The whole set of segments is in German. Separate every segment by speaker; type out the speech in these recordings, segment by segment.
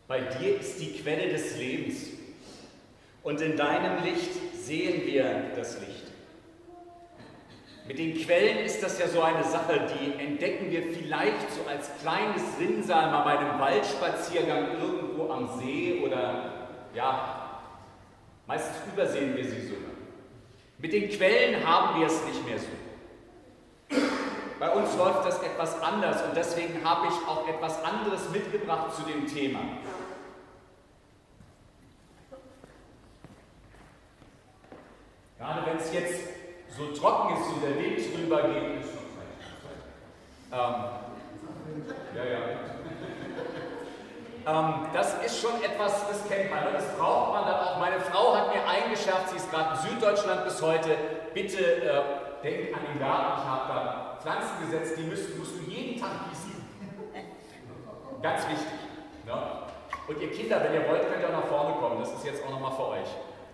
Speaker 1: Bei dir ist die Quelle des Lebens und in deinem Licht sehen wir das Licht. Mit den Quellen ist das ja so eine Sache, die entdecken wir vielleicht so als kleines Rinnsal mal bei einem Waldspaziergang irgendwo am See oder ja, meistens übersehen wir sie sogar. Mit den Quellen haben wir es nicht mehr so. Bei uns läuft das etwas anders und deswegen habe ich auch etwas anderes mitgebracht zu dem Thema. Gerade wenn es jetzt so trocken ist und der Wind drüber geht, ist noch das ist schon etwas, das kennt man, das braucht man dann auch. Meine Frau hat mir eingeschärft, sie ist gerade in Süddeutschland bis heute, bitte denk an den Garten, ich habe da Pflanzen gesetzt, die musst du jeden Tag gießen. Ganz wichtig. Ne? Und ihr Kinder, wenn ihr wollt, könnt ihr auch nach vorne kommen, das ist jetzt auch nochmal für euch.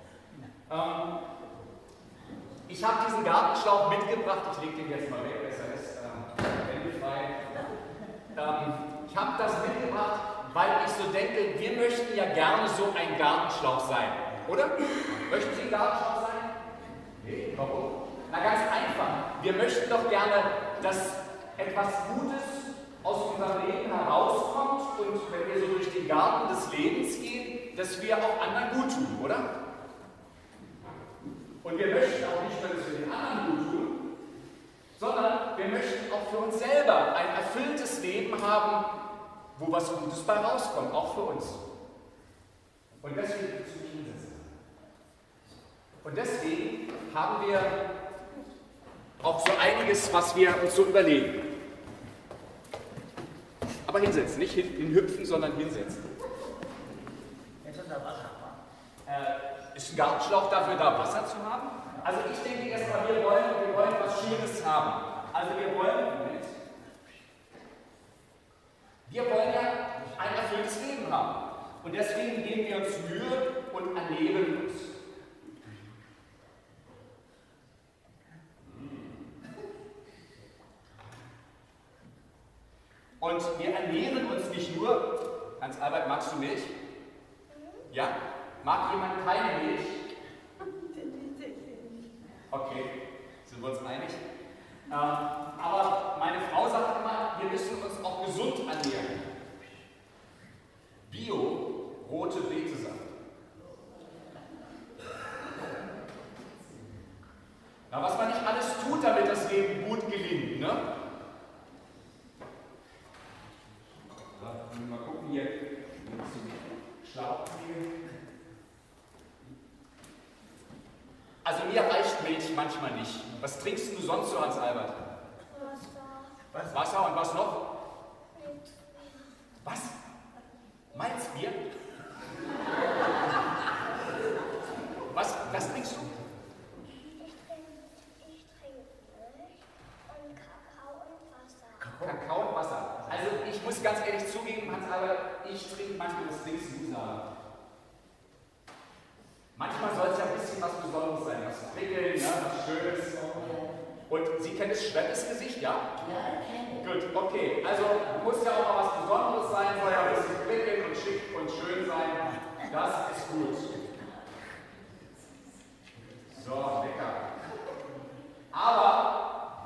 Speaker 1: Ich habe diesen Gartenschlauch mitgebracht, ich lege den jetzt mal weg, besser ist händefrei. Ich habe das mitgebracht, weil ich so denke, wir möchten ja gerne so ein Gartenschlauch sein, oder? Möchten Sie ein Gartenschlauch sein? Nee, warum? Na ganz einfach, wir möchten doch gerne, dass etwas Gutes aus unserem Leben herauskommt und wenn wir so durch den Garten des Lebens gehen, dass wir auch anderen gut tun, oder? Und wir möchten auch nicht nur, dass wir den anderen gut tun, sondern wir möchten auch für uns selber ein erfülltes Leben haben, wo was Gutes bei rauskommt, auch für uns. Und deswegen willst du mich hinsetzen. Und deswegen haben wir auch so einiges, was wir uns so überlegen. Aber hinsetzen, nicht hinhüpfen, sondern hinsetzen. Ist ein Gartenschlauch dafür da, Wasser zu haben? Also ich denke erstmal, wir wollen was Schönes haben. Also wir wollen ja ein erfülltes Leben haben. Und deswegen geben wir uns Mühe und ernähren uns. Und wir ernähren uns nicht nur, Hans-Albert, magst du Milch? Ja? Mag jemand keine Milch? Okay, sind wir uns einig? Aber meine Frau sagt immer, wir müssen uns auch gesund ernähren. Bio, rote Betesaft. Na, was man nicht alles tut, damit das Leben gut gelingt, ne? Mal gucken hier, zum Schlauch kriegen. Also mir reicht Milch manchmal nicht. Was trinkst du sonst so, Hans-Albert? Wasser. Wasser und was noch? Was? Malzbier? Was trinkst du?
Speaker 2: Ich trinke Milch und Kakao und Wasser.
Speaker 1: Kakao und Wasser. Also ich muss ganz ehrlich zugeben, Hans-Albert, ich trinke manchmal das trinkst du sagen. Manchmal soll es ja ein bisschen was Besonderes sein, was prickeln, ne, was Schönes. Und Sie kennen das Schweppes-Gesicht, ja?
Speaker 2: Ja, ich kenne.
Speaker 1: Gut, okay. Also muss ja auch mal was Besonderes sein, soll ja ein bisschen prickeln und schick und schön sein. Das ist gut. So, lecker. Aber,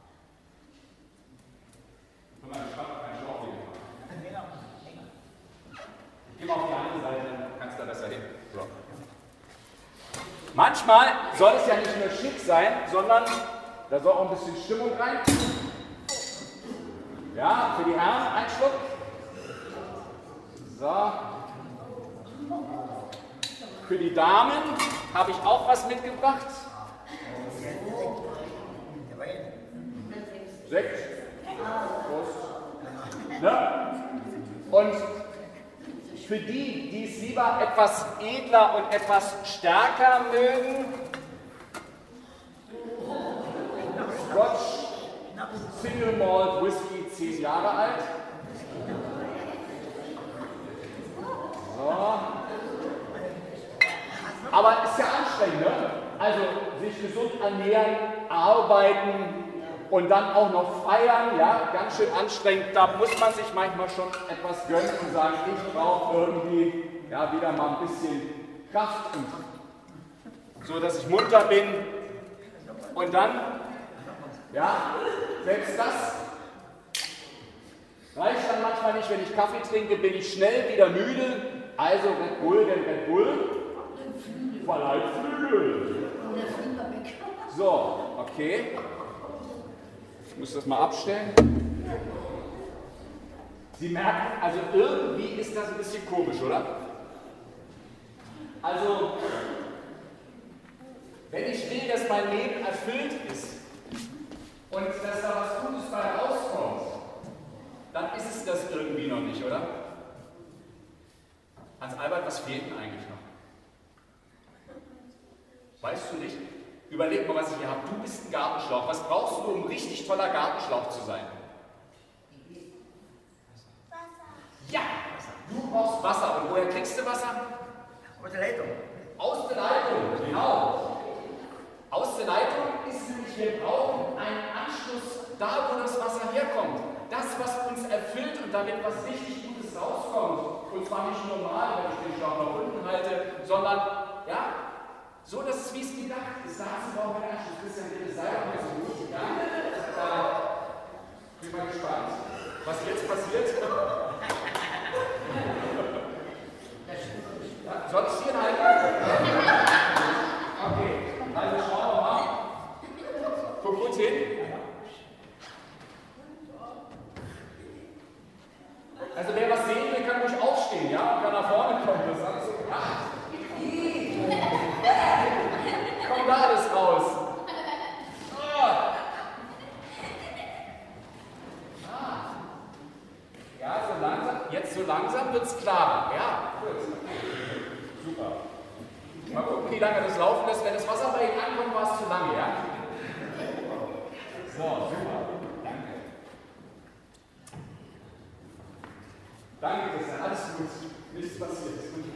Speaker 1: guck mal, ich habe keinen Schlauch hier gemacht. Geh mal auf die andere Seite, dann kannst du da besser hin. So. Manchmal soll es ja nicht nur schick sein, sondern da soll auch ein bisschen Stimmung rein. Ja, für die Herren ein Schluck. So. Für die Damen habe ich auch was mitgebracht. Sekt. Prost. Ne? Und für die, die es lieber etwas edler und etwas stärker mögen, Scotch Single Malt Whisky, 10 Jahre alt. So. Aber ist ja anstrengend, ne? Also sich gesund ernähren, arbeiten,
Speaker 3: und dann auch noch feiern, ja, ganz schön anstrengend. Da muss man sich manchmal schon etwas gönnen und sagen, ich brauche irgendwie ja, wieder mal ein bisschen Kraft, so dass ich munter bin. Und dann, ja, selbst das reicht dann manchmal nicht. Wenn ich Kaffee trinke, bin ich schnell wieder müde. Also Red Bull, denn Red Bull verleiht Flügel. So, okay. Ich muss das mal abstellen. Sie merken, also irgendwie ist das ein bisschen komisch, oder? Also, wenn ich will, dass mein Leben erfüllt ist und dass da was Gutes bei rauskommt, dann ist es das irgendwie noch nicht, oder? Hans-Albert, was fehlt denn eigentlich noch? Weißt du nicht? Überleg mal, was ich hier habe. Du bist ein Gartenschlauch. Was brauchst du, um ein richtig toller Gartenschlauch zu sein?
Speaker 2: Wasser.
Speaker 3: Ja, du brauchst Wasser. Und woher kriegst du Wasser?
Speaker 4: Aus der Leitung.
Speaker 3: Aus der Leitung, genau. Aus der Leitung ist nämlich, wir brauchen einen Anschluss da, wo das Wasser herkommt. Das, was uns erfüllt und damit was richtig Gutes rauskommt. Und zwar nicht normal, wenn ich den Schlauch nach unten halte, sondern, ja, so, dass es wie es gedacht ist. Dazu brauchen wir einen Anschluss. Christian, bitte sei doch mal so gut. Ja? Bin mal gespannt, was jetzt passiert. Ja, soll ich hier halten? Okay, also schauen wir mal. Guck gut hin. Also wer was sehen will, kann ruhig aufstehen, ja? Und kann nach vorne kommen. Das ist alles so. Kommt da alles raus. Ja, so langsam. Jetzt so langsam wird es klarer. Ja, gut. Super. Mal gucken, wie lange das laufen lässt. Wenn das Wasser bei Ihnen ankommt, war es zu lange, ja? So, super. Danke. Danke, Christian. Alles gut. Nichts passiert.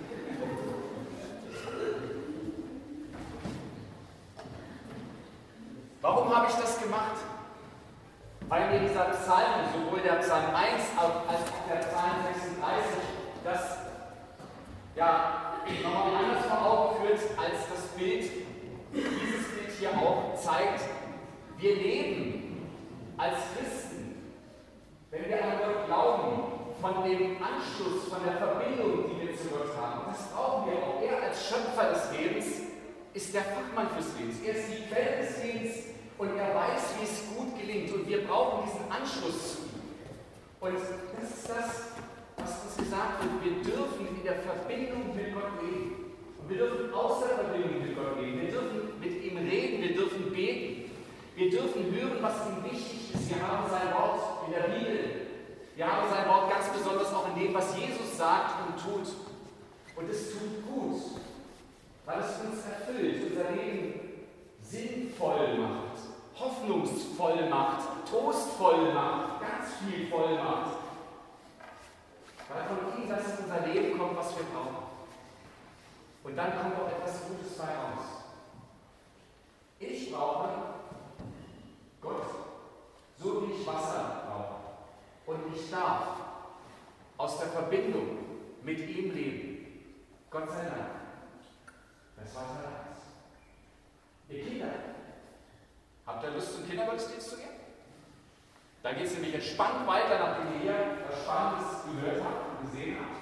Speaker 3: Warum habe ich das gemacht? Weil mir dieser Psalm, sowohl der Psalm 1 als auch der Psalm 36, das ja nochmal anders vor Augen führt, als das Bild, dieses Bild hier auch zeigt. Wir leben als Christen, wenn wir an Gott glauben, von dem Anschluss, von der Verbindung, die wir zu Gott haben. Und das brauchen wir auch. Er als Schöpfer des Lebens ist der Fachmann fürs Leben. Er ist die Quelle des Lebens und er weiß, wie es gut gelingt. Und wir brauchen diesen Anschluss zu ihm. Und das ist das, was uns gesagt wird. Wir dürfen in der Verbindung mit Gott leben. Und wir dürfen aus der Verbindung mit Gott leben. Wir dürfen mit ihm reden, wir dürfen beten. Wir dürfen hören, was ihm wichtig ist. Wir haben sein Wort in der Bibel. Wir haben sein Wort ganz besonders auch in dem, was Jesus sagt und tut. Und es tut gut, weil es uns erfüllt, unser Leben sinnvoll macht, hoffnungsvoll macht, trostvoll macht, ganz viel voll macht. Weil von ihm das in unser Leben kommt, was wir brauchen. Und dann kommt auch etwas Gutes bei raus. Ich brauche Gott, so wie ich Wasser brauche. Und ich darf aus der Verbindung mit ihm leben. Gott sei Dank. Das war Teil 1. Ihr Kinder, habt ihr Lust zum Kindergottesdienst zu gehen? Da geht es nämlich entspannt weiter, nachdem ihr hier was Spannendes gehört habt und gesehen habt.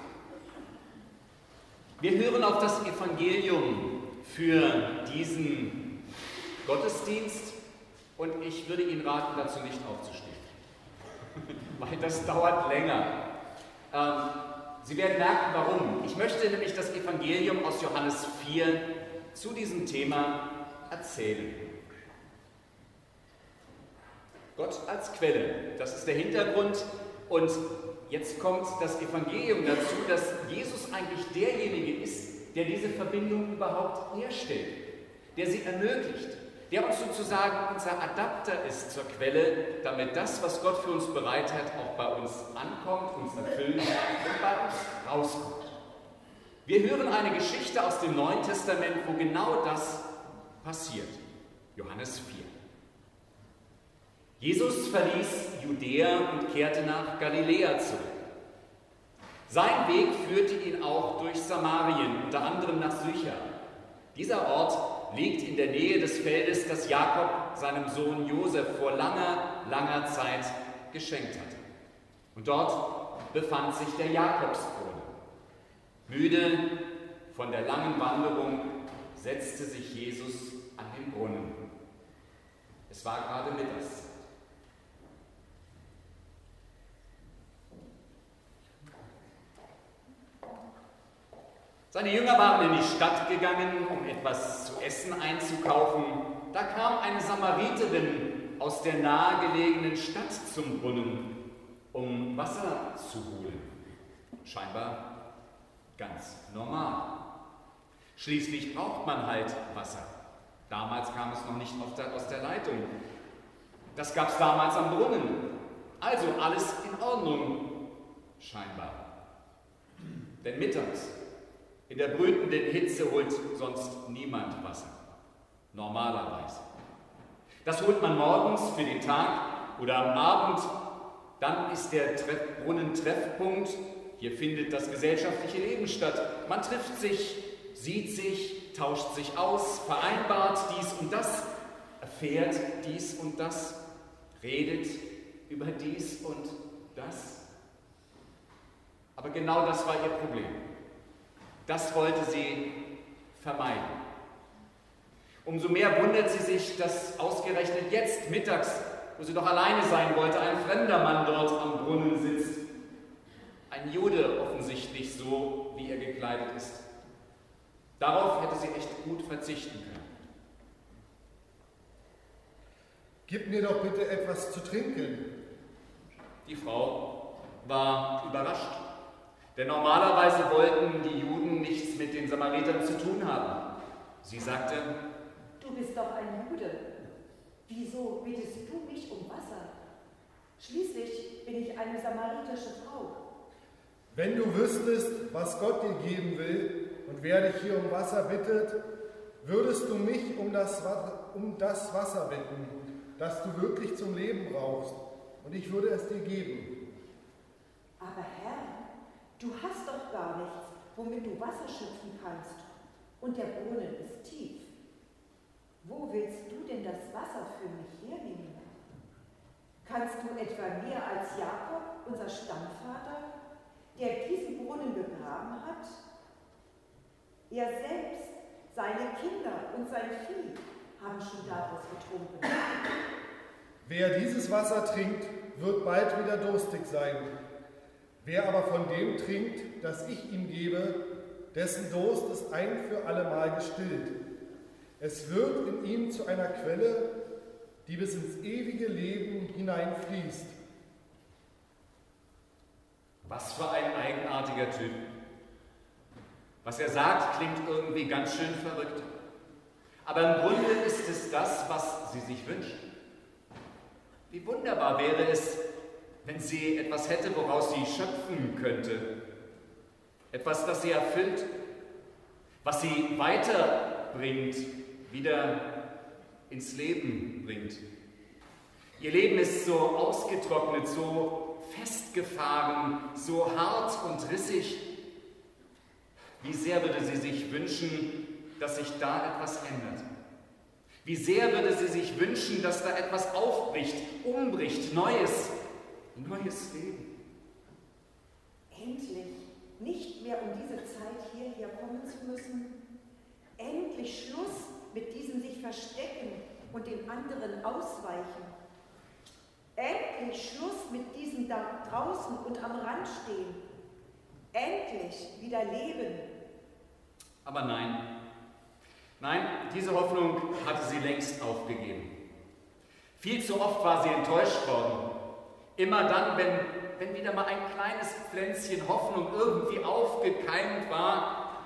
Speaker 3: Wir hören auf das Evangelium für diesen Gottesdienst und ich würde Ihnen raten, dazu nicht aufzustehen. Weil das dauert länger. Sie werden merken, warum. Ich möchte nämlich das Evangelium aus Johannes 4 zu diesem Thema erzählen. Gott als Quelle, das ist der Hintergrund. Und jetzt kommt das Evangelium dazu, dass Jesus eigentlich derjenige ist, der diese Verbindung überhaupt herstellt, der sie ermöglicht, der uns sozusagen unser Adapter ist zur Quelle, damit das, was Gott für uns bereit hat, auch bei uns ankommt, uns erfüllt und bei uns rauskommt. Wir hören eine Geschichte aus dem Neuen Testament, wo genau das passiert. Johannes 4.
Speaker 1: Jesus verließ Judäa und kehrte nach Galiläa zurück. Sein Weg führte ihn auch durch Samarien, unter anderem nach Sychar. Dieser Ort liegt in der Nähe des Feldes, das Jakob seinem Sohn Josef vor langer, langer Zeit geschenkt hatte. Und dort befand sich der Jakobsbrunnen. Müde von der langen Wanderung setzte sich Jesus an den Brunnen. Es war gerade Mittagszeit. Seine Jünger waren in die Stadt gegangen, um etwas zu essen einzukaufen. Da kam eine Samariterin aus der nahegelegenen Stadt zum Brunnen, um Wasser zu holen. Scheinbar ganz normal. Schließlich braucht man halt Wasser. Damals kam es noch nicht aus der Leitung. Das gab es damals am Brunnen. Also alles in Ordnung, scheinbar. Denn mittags, in der brütenden Hitze, holt sonst niemand Wasser. Normalerweise. Das holt man morgens für den Tag oder am Abend. Dann ist der Brunnen Treffpunkt. Hier findet das gesellschaftliche Leben statt. Man trifft sich, sieht sich, tauscht sich aus, vereinbart dies und das, erfährt dies und das, redet über dies und das. Aber genau das war ihr Problem. Das wollte sie vermeiden. Umso mehr wundert sie sich, dass ausgerechnet jetzt mittags, wo sie doch alleine sein wollte, ein fremder Mann dort am Brunnen sitzt. Ein Jude offensichtlich, so wie er gekleidet ist. Darauf hätte sie echt gut verzichten können.
Speaker 4: Gib mir doch bitte etwas zu trinken.
Speaker 1: Die Frau war überrascht, denn normalerweise wollten die Juden nichts mit den Samaritern zu tun haben. Sie sagte:
Speaker 5: Du bist doch ein Jude. Wieso bittest du mich um Wasser? Schließlich bin ich eine samaritische Frau.
Speaker 4: Wenn du wüsstest, was Gott dir geben will und wer dich hier um Wasser bittet, würdest du mich um das Wasser bitten, das du wirklich zum Leben brauchst, und ich würde es dir geben.
Speaker 5: Aber Herr, du hast doch gar nichts, womit du Wasser schöpfen kannst, und der Brunnen ist tief. Wo willst du denn das Wasser für mich hernehmen? Kannst du etwa mehr als Jakob, unser Stammvater, der diesen Brunnen begraben hat? Er selbst, seine Kinder und sein Vieh haben schon daraus getrunken.
Speaker 4: Wer dieses Wasser trinkt, wird bald wieder durstig sein. Wer aber von dem trinkt, das ich ihm gebe, dessen Durst ist ein für allemal gestillt. Es wird in ihm zu einer Quelle, die bis ins ewige Leben hineinfließt.
Speaker 1: Was für ein eigenartiger Typ. Was er sagt, klingt irgendwie ganz schön verrückt. Aber im Grunde ist es das, was sie sich wünscht. Wie wunderbar wäre es, wenn sie etwas hätte, woraus sie schöpfen könnte. Etwas, das sie erfüllt, was sie weiterbringt, wieder ins Leben bringt. Ihr Leben ist so ausgetrocknet, so festgefahren, so hart und rissig. Wie sehr würde sie sich wünschen, dass sich da etwas ändert. Wie sehr würde sie sich wünschen, dass da etwas aufbricht, umbricht, neues Leben.
Speaker 5: Endlich nicht mehr um diese Zeit hierher kommen zu müssen. Endlich Schluss mit diesem sich verstecken und den anderen ausweichen. Endlich Schluss mit diesem da draußen und am Rand stehen. Endlich wieder leben.
Speaker 1: Aber nein, diese Hoffnung hatte sie längst aufgegeben. Viel zu oft war sie enttäuscht worden. Immer dann, wenn wieder mal ein kleines Pflänzchen Hoffnung irgendwie aufgekeimt war.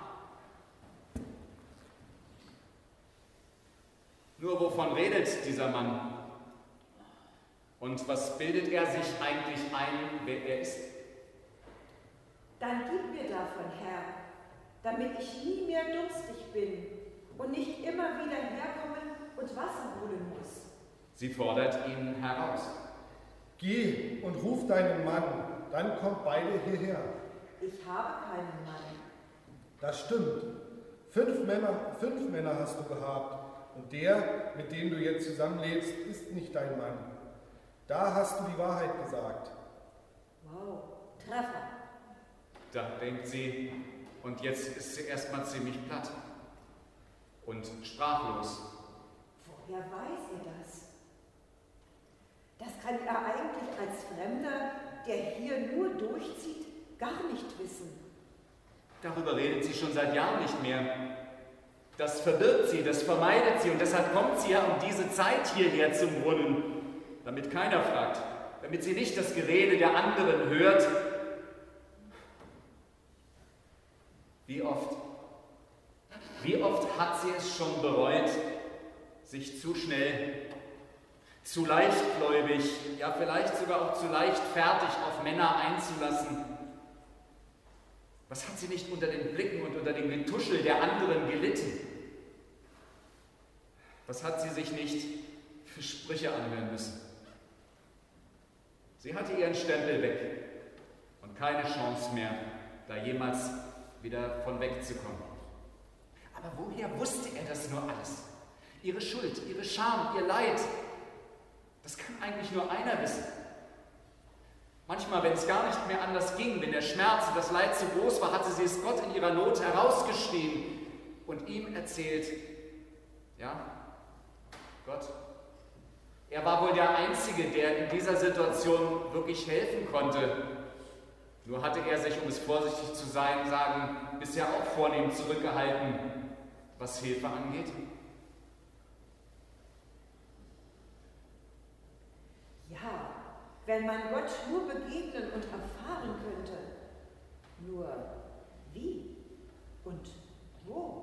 Speaker 1: Nur wovon redet dieser Mann? Und was bildet er sich eigentlich ein, wer er ist?
Speaker 5: Dann gib mir davon, Herr, damit ich nie mehr durstig bin und nicht immer wieder herkommen und Wasser holen muss.
Speaker 1: Sie fordert ihn heraus.
Speaker 4: Geh und ruf deinen Mann, dann kommt beide hierher.
Speaker 5: Ich habe keinen Mann.
Speaker 4: Das stimmt. 5 Männer hast du gehabt und der, mit dem du jetzt zusammenlebst, ist nicht dein Mann. Da hast du die Wahrheit gesagt.
Speaker 5: Wow, Treffer.
Speaker 1: Da denkt sie, und jetzt ist sie erstmal ziemlich platt und sprachlos.
Speaker 5: Woher weiß er das? Das kann er eigentlich als Fremder, der hier nur durchzieht, gar nicht wissen.
Speaker 1: Darüber redet sie schon seit Jahren nicht mehr. Das verbirgt sie, das vermeidet sie und deshalb kommt sie ja um diese Zeit hierher zum Brunnen, damit keiner fragt, damit sie nicht das Gerede der anderen hört. Wie oft hat sie es schon bereut, sich zu schnell, zu leichtgläubig, ja vielleicht sogar auch zu leichtfertig auf Männer einzulassen. Was hat sie nicht unter den Blicken und unter dem Getuschel der anderen gelitten? Was hat sie sich nicht für Sprüche anhören müssen? Sie hatte ihren Stempel weg und keine Chance mehr, da jemals wieder von wegzukommen. Aber woher wusste er das nur alles? Ihre Schuld, ihre Scham, ihr Leid, das kann eigentlich nur einer wissen. Manchmal, wenn es gar nicht mehr anders ging, wenn der Schmerz und das Leid zu groß war, hatte sie es Gott in ihrer Not herausgeschrien und ihm erzählt, ja, Gott, er war wohl der Einzige, der in dieser Situation wirklich helfen konnte. Nur hatte er sich, um es vorsichtig zu sagen, bisher auch vornehm zurückgehalten, was Hilfe angeht.
Speaker 5: Ja, wenn man Gott nur begegnen und erfahren könnte. Nur wie und wo?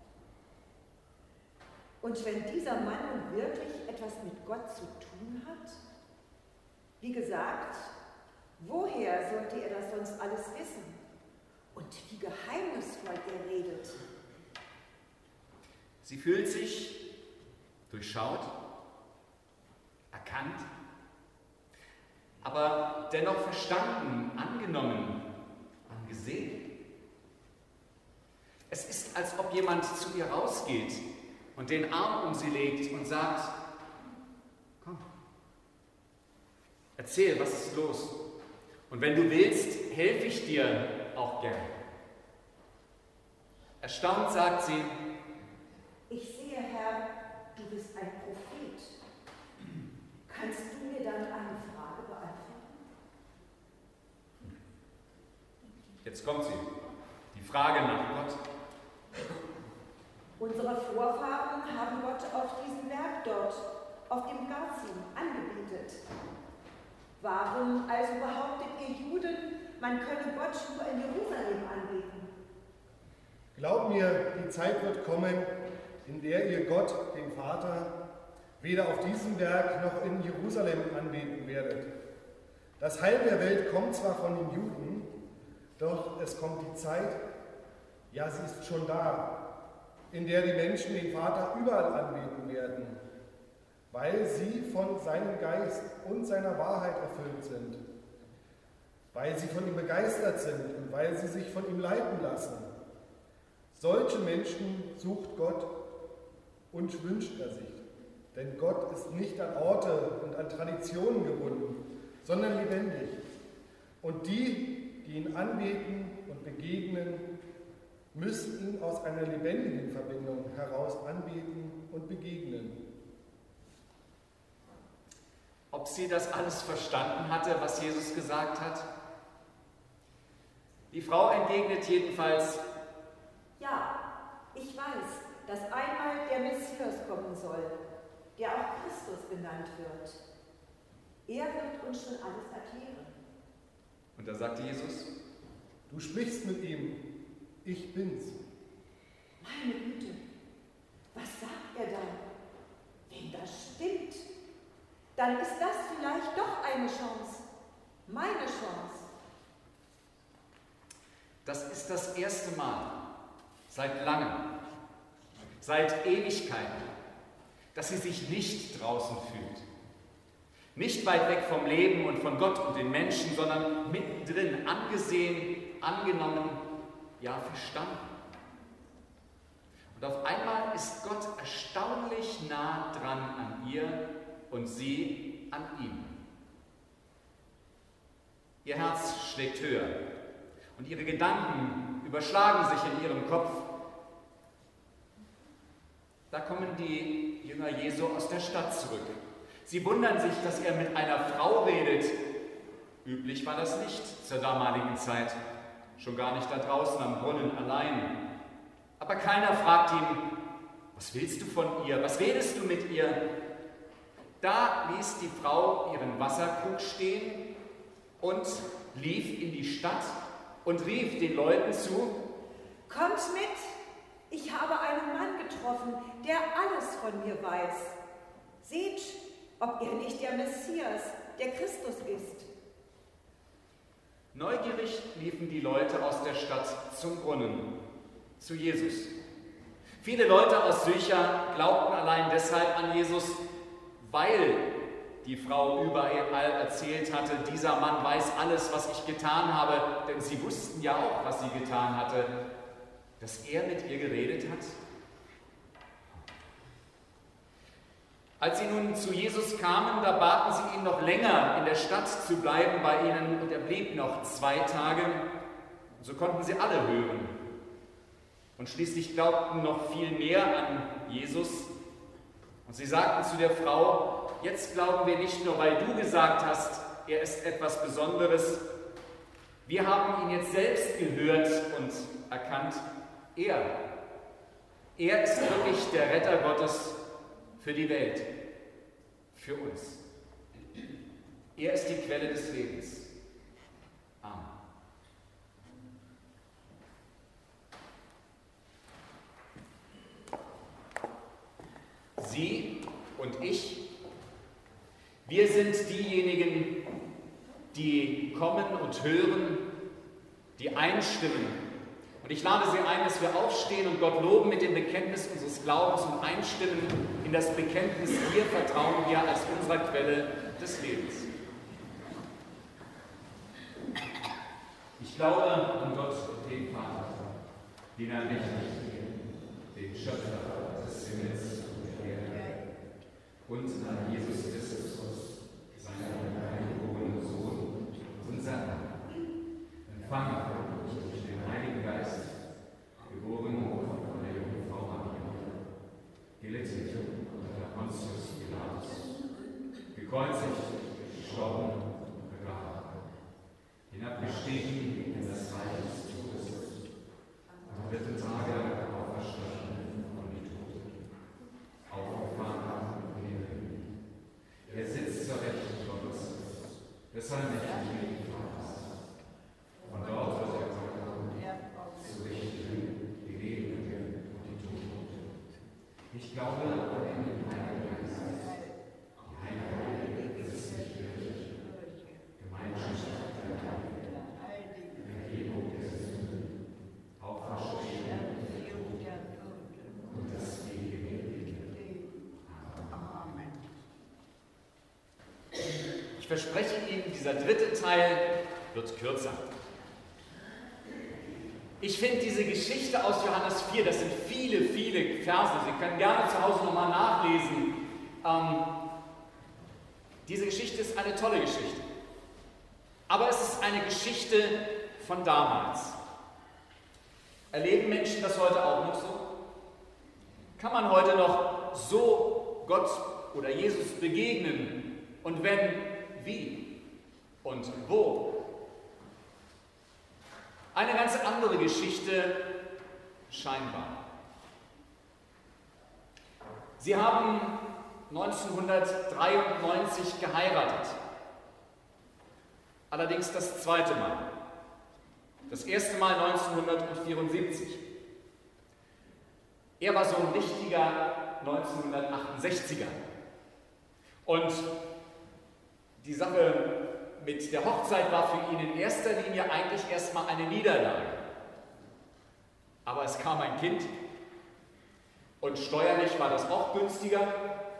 Speaker 5: Und wenn dieser Mann nun wirklich etwas mit Gott zu tun hat? Wie gesagt, woher sollte er das sonst alles wissen? Und wie geheimnisvoll er redet.
Speaker 1: Sie fühlt sich durchschaut, erkannt, aber dennoch verstanden, angenommen, angesehen. Es ist, als ob jemand zu ihr rausgeht und den Arm um sie legt und sagt, komm, erzähl, was ist los? Und wenn du willst, helfe ich dir auch gern. Erstaunt sagt sie,
Speaker 5: ich sehe, Herr, du bist ein Prophet. Kannst du mir dann eine Frage beantworten?
Speaker 1: Jetzt kommt sie, die Frage nach Gott.
Speaker 5: Unsere Vorfahren haben Gott auf diesem Berg dort, auf dem Garzim, angebetet. Warum also behauptet ihr Juden, man könne Gott nur in Jerusalem anbeten?
Speaker 4: Glaub mir, die Zeit wird kommen, in der ihr Gott, den Vater, weder auf diesem Berg noch in Jerusalem anbeten werdet. Das Heil der Welt kommt zwar von den Juden, doch es kommt die Zeit, ja, sie ist schon da, in der die Menschen den Vater überall anbeten werden, weil sie von seinem Geist und seiner Wahrheit erfüllt sind, weil sie von ihm begeistert sind und weil sie sich von ihm leiten lassen. Solche Menschen sucht Gott und wünscht er sich. Denn Gott ist nicht an Orte und an Traditionen gebunden, sondern lebendig. Und die, die ihn anbeten und begegnen, müssen ihn aus einer lebendigen Verbindung heraus anbeten und begegnen.
Speaker 1: Ob sie das alles verstanden hatte, was Jesus gesagt hat? Die Frau entgegnet jedenfalls,
Speaker 5: ja, ich weiß, dass einmal der Messias kommen soll, der auch Christus genannt wird. Er wird uns schon alles erklären.
Speaker 1: Und da sagte Jesus,
Speaker 4: du sprichst mit ihm, ich bin's.
Speaker 5: Meine Güte, was sagt er dann? Wenn das stimmt, dann ist das vielleicht doch eine Chance, meine Chance.
Speaker 1: das ist das erste Mal seit langem, seit Ewigkeiten, dass sie sich nicht draußen fühlt. Nicht weit weg vom Leben und von Gott und den Menschen, sondern mittendrin, angesehen, angenommen, ja verstanden. Und auf einmal ist Gott erstaunlich nah dran an ihr und sie an ihm. Ihr Herz schlägt höher und ihre Gedanken überschlagen sich in ihrem Kopf. Da kommen die Jünger Jesu aus der Stadt zurück. Sie wundern sich, dass er mit einer Frau redet. Üblich war das nicht zur damaligen Zeit, schon gar nicht da draußen am Brunnen allein. Aber keiner fragt ihn, was willst du von ihr, was redest du mit ihr? Da ließ die Frau ihren Wasserkrug stehen und lief in die Stadt und rief den Leuten zu:
Speaker 5: Kommt mit! Ich habe einen Mann getroffen, der alles von mir weiß. Seht, ob er nicht der Messias, der Christus ist.
Speaker 1: Neugierig liefen die Leute aus der Stadt zum Brunnen, zu Jesus. Viele Leute aus Sychar glaubten allein deshalb an Jesus, weil die Frau überall erzählt hatte, dieser Mann weiß alles, was ich getan habe, denn sie wussten ja auch, was sie getan hatte, dass er mit ihr geredet hat. Als sie nun zu Jesus kamen, da baten sie ihn, noch länger in der Stadt zu bleiben bei ihnen, und er blieb noch 2 Tage. Und so konnten sie alle hören. Und schließlich glaubten noch viel mehr an Jesus. Und sie sagten zu der Frau: Jetzt glauben wir nicht nur, weil du gesagt hast, er ist etwas Besonderes. Wir haben ihn jetzt selbst gehört und erkannt. Er ist wirklich der Retter Gottes für die Welt, für uns. Er ist die Quelle des Lebens. Amen. Sie und ich, wir sind diejenigen, die kommen und hören, die einstimmen. Und ich lade Sie ein, dass wir aufstehen und Gott loben mit dem Bekenntnis unseres Glaubens und einstimmen in das Bekenntnis: Dir vertrauen wir als unserer Quelle des Lebens. Ich glaube an Gott, den Vater, den Allmächtigen, den Schöpfer des Himmels und der Erde, und an Jesus Christus, seinen eingeborenen Sohn, unser Herr, empfangen durch den Heiligen Geist, geboren von der Jungfrau Maria, gelitten unter Pontius Pilatus, gekreuzigt, gestorben und begraben, hinabgestiegen in das Reich des Todes, am 3. Tage auferstanden von den Toten, aufgefahren in den Himmel. Er sitzt zur Rechten Gottes, des allmächtigen Vaters. Von dort wird er kommen, zu richten die Lebenden und die Toten. Ich glaube an den Heiligen Geist, die heilige christliche Kirche, Gemeinschaft der Heiligen, Vergebung der Sünden, Auferstehung der Toten und das ewige Leben. Amen. Ich verspreche Ihnen, dieser 3. Teil wird kürzer. Ich finde diese Geschichte aus Johannes 4, das sind viele, viele Verse, Sie können gerne zu Hause nochmal nachlesen. Diese Geschichte ist eine tolle Geschichte. Aber es ist eine Geschichte von damals. Erleben Menschen das heute auch noch so? Kann man heute noch so Gott oder Jesus begegnen? Und wenn, wie und wo? Eine ganz andere Geschichte, scheinbar. Sie haben 1993 geheiratet. Allerdings das 2. Mal. Das 1. Mal 1974. Er war so ein richtiger 1968er. Und die Sache mit der Hochzeit war für ihn in erster Linie eigentlich erstmal eine Niederlage. Aber es kam ein Kind und steuerlich war das auch günstiger.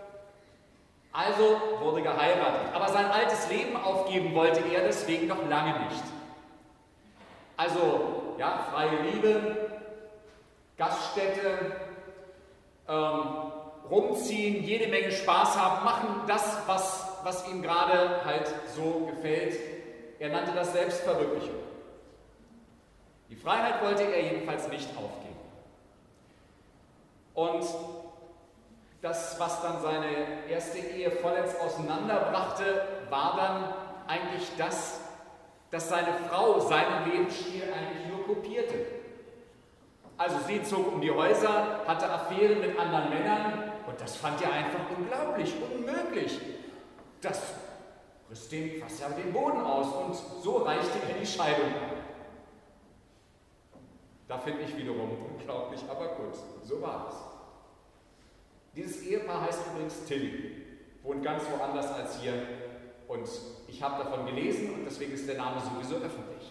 Speaker 1: Also wurde geheiratet, aber sein altes Leben aufgeben wollte er deswegen noch lange nicht. Also, ja, freie Liebe, Gaststätte, rumziehen, jede Menge Spaß haben, machen das, was ihm gerade halt so gefällt. Er nannte das Selbstverwirklichung. Die Freiheit wollte er jedenfalls nicht aufgeben. Und das, was dann seine erste Ehe vollends auseinanderbrachte, war dann eigentlich das, dass seine Frau seinen Lebensstil eigentlich nur kopierte. Also sie zog um die Häuser, hatte Affären mit anderen Männern und das fand er einfach unglaublich, unmöglich. Das riss dem fast ja den Boden aus und so reichte er die Scheidung an. Da finde ich wiederum unglaublich, aber gut, so war es. Dieses Ehepaar heißt übrigens Tilly, wohnt ganz woanders als hier und ich habe davon gelesen und deswegen ist der Name sowieso öffentlich.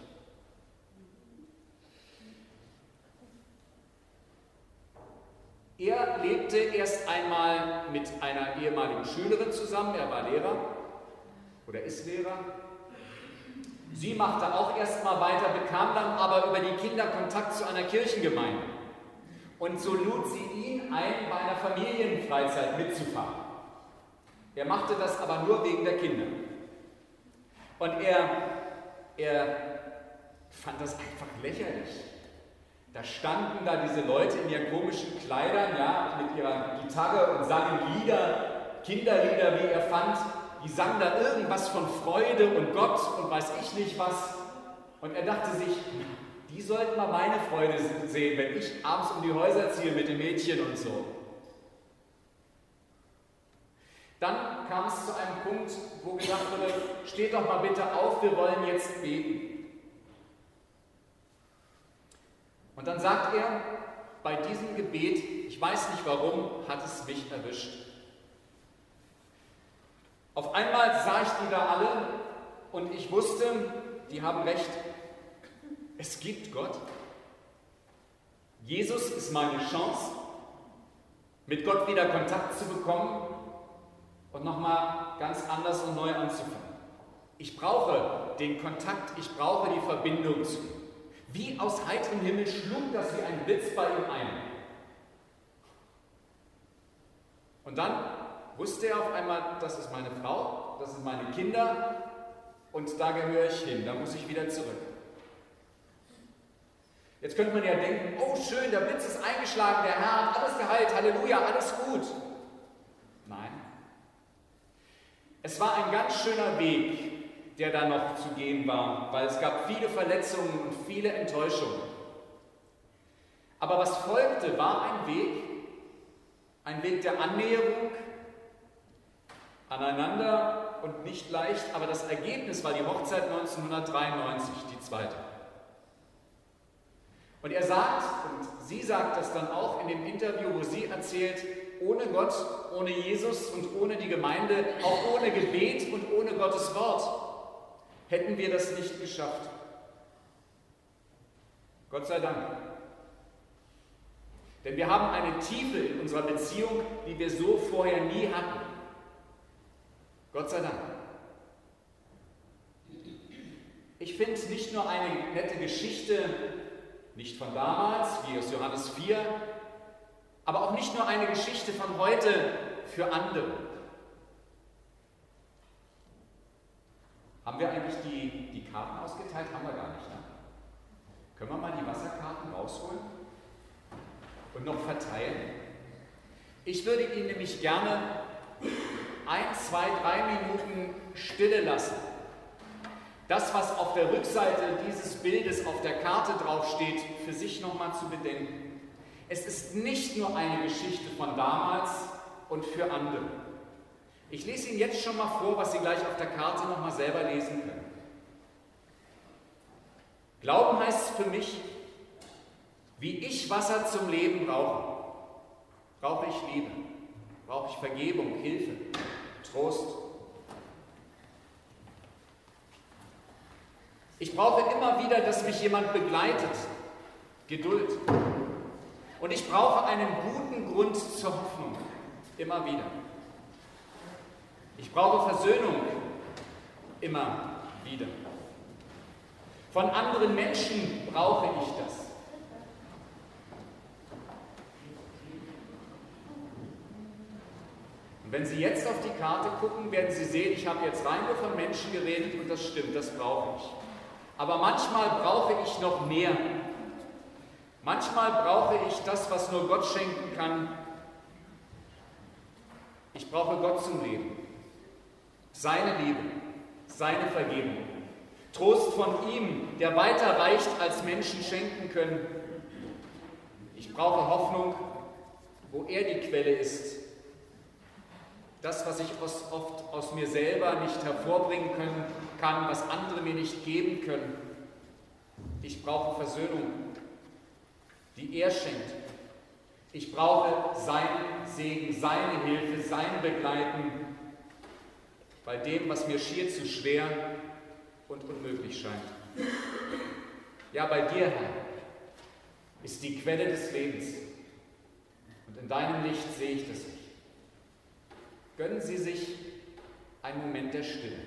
Speaker 1: Er lebte erst einmal mit einer ehemaligen Schülerin zusammen, er war Lehrer oder ist Lehrer. Sie machte auch erst mal weiter, bekam dann aber über die Kinder Kontakt zu einer Kirchengemeinde. Und so lud sie ihn ein, bei einer Familienfreizeit mitzufahren. Er machte das aber nur wegen der Kinder. Und er fand das einfach lächerlich. Da standen da diese Leute in ihren komischen Kleidern, ja, mit ihrer Gitarre und sangen Lieder, Kinderlieder, wie er fand. Die sangen da irgendwas von Freude und Gott und weiß ich nicht was. Und er dachte sich, die sollten mal meine Freude sehen, wenn ich abends um die Häuser ziehe mit den Mädchen und so. Dann kam es zu einem Punkt, wo gesagt wurde, steht doch mal bitte auf, wir wollen jetzt beten. Und dann sagt er, bei diesem Gebet, ich weiß nicht warum, hat es mich erwischt. Auf einmal sah ich die da alle und ich wusste, die haben recht. Es gibt Gott. Jesus ist meine Chance, mit Gott wieder Kontakt zu bekommen und nochmal ganz anders und neu anzufangen. Ich brauche den Kontakt, ich brauche die Verbindung zu ihm. Wie aus heiterem Himmel schlug das wie ein Blitz bei ihm ein. Und dann wusste er auf einmal, das ist meine Frau, das sind meine Kinder und da gehöre ich hin, da muss ich wieder zurück. Jetzt könnte man ja denken, oh schön, der Blitz ist eingeschlagen, der Herr hat alles geheilt, Halleluja, alles gut. Nein. Es war ein ganz schöner Weg, der da noch zu gehen war, weil es gab viele Verletzungen und viele Enttäuschungen. Aber was folgte, war ein Weg der Annäherung aneinander und nicht leicht, aber das Ergebnis war die Hochzeit 1993, die zweite. Und er sagt, und sie sagt das dann auch in dem Interview, wo sie erzählt, ohne Gott, ohne Jesus und ohne die Gemeinde, auch ohne Gebet und ohne Gottes Wort, hätten wir das nicht geschafft. Gott sei Dank. Denn wir haben eine Tiefe in unserer Beziehung, die wir so vorher nie hatten. Gott sei Dank. Ich finde es nicht nur eine nette Geschichte, nicht von damals, wie aus Johannes 4, aber auch nicht nur eine Geschichte von heute für andere. Haben wir eigentlich die Karten ausgeteilt? Haben wir gar nicht. Ne? Können wir mal die Wasserkarten rausholen und noch verteilen? Ich würde Ihnen nämlich gerne 1, 2, 3 Minuten Stille lassen. Das, was auf der Rückseite dieses Bildes auf der Karte draufsteht, für sich nochmal zu bedenken. Es ist nicht nur eine Geschichte von damals und für andere. Ich lese Ihnen jetzt schon mal vor, was Sie gleich auf der Karte nochmal selber lesen können. Glauben heißt für mich, wie ich Wasser zum Leben brauche. Brauche ich Liebe, brauche ich Vergebung, Hilfe, Trost. Ich brauche immer wieder, dass mich jemand begleitet, Geduld. Und ich brauche einen guten Grund zur Hoffnung, immer wieder. Ich brauche Versöhnung immer wieder. Von anderen Menschen brauche ich das. Und wenn Sie jetzt auf die Karte gucken, werden Sie sehen, ich habe jetzt rein nur von Menschen geredet und das stimmt, das brauche ich. Aber manchmal brauche ich noch mehr. Manchmal brauche ich das, was nur Gott schenken kann. Ich brauche Gott zum Leben. Seine Liebe, seine Vergebung. Trost von ihm, der weiter reicht, als Menschen schenken können. Ich brauche Hoffnung, wo er die Quelle ist. Das, was ich oft aus mir selber nicht hervorbringen kann, was andere mir nicht geben können. Ich brauche Versöhnung, die er schenkt. Ich brauche seinen Segen, seine Hilfe, sein Begleiten bei dem, was mir schier zu schwer und unmöglich scheint. Ja, bei dir, Herr, ist die Quelle des Lebens. Und in deinem Licht sehe ich das nicht. Gönnen Sie sich einen Moment der Stille.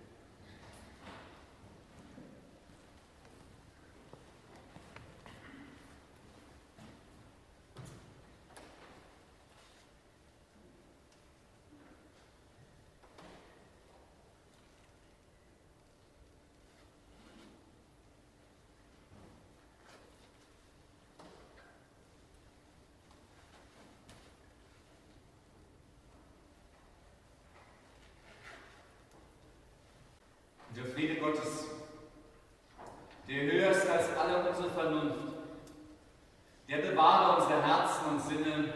Speaker 1: Der Friede Gottes, der höher ist als alle unsere Vernunft, der bewahre unsere Herzen und Sinne